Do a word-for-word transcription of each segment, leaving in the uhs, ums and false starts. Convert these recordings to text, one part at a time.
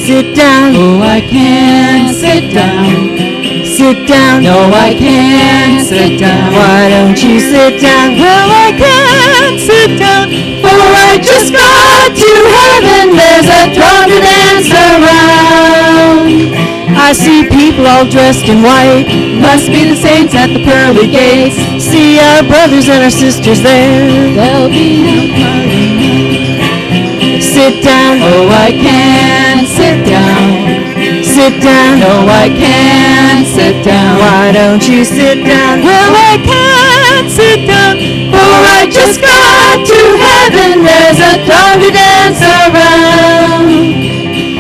sit down. Oh, I can't sit down. Sit down. No, I can't sit down. Why don't you sit down? Well, I can't sit down, for I just got to heaven. There's a throne to dance around. I see people all dressed in white. Must be the saints at the pearly gates. See our brothers and our sisters there. There'll be no party. Sit down. Oh, I can't sit down. Sit down. No, I can't sit down. Why don't you sit down? Well, I can't sit down, for I just got to heaven. There's a throne to dance around.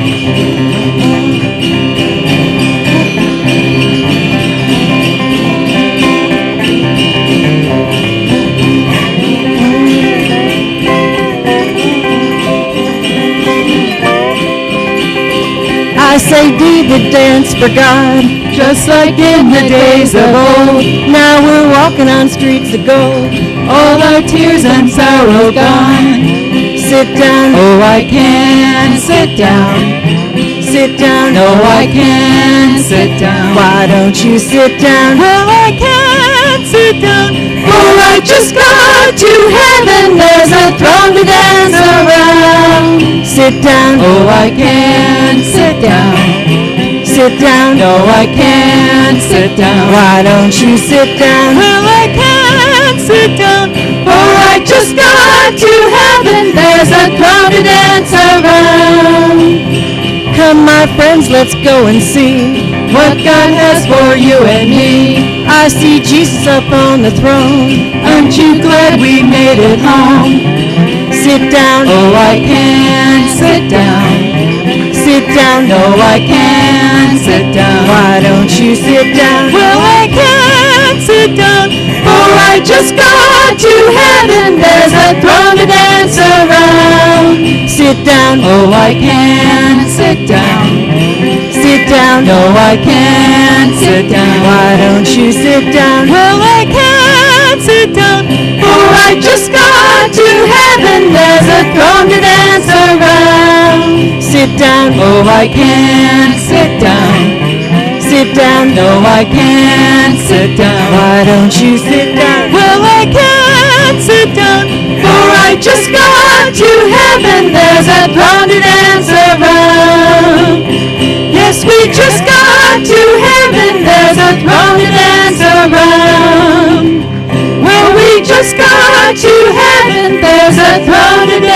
I say David danced for God, just like in the days of old. Now we're walking on streets of gold. All our tears and sorrow gone. Sit down. Oh, I can't sit down. Sit down. No, I can't sit down. Why don't you sit down? Well, I can't sit down, for I just got to heaven. There's a throne to dance around. Sit down. Oh, I can't sit down. Sit down. No, I can't sit down. Why don't you sit down? Well, I can't sit down, for I just got to heaven. There's a throne to dance around. Come, my friends, let's go and see what God has for you and me. I see Jesus up on the throne. Aren't you glad we made it home? Sit down. Oh, I can't sit down. Sit down. No, I can't sit down. Why don't you sit down? Well, I can't sit down, for I just got to heaven. There's a throne to dance around. Sit down. Oh, I can't sit down. Sit down. No, I can't sit down. Why don't you sit down? Well, I can't sit down, for I just got to heaven. There's a throne to dance around. Sit down. Oh, I can't sit down. Sit down. No, I can't sit down. Why don't you sit down? Well, I can't sit down, for I just got to heaven. There's a throne to dance around. Yes, we just got to heaven. There's a throne to dance around. Well, we just got to heaven. There's a throne to dance around.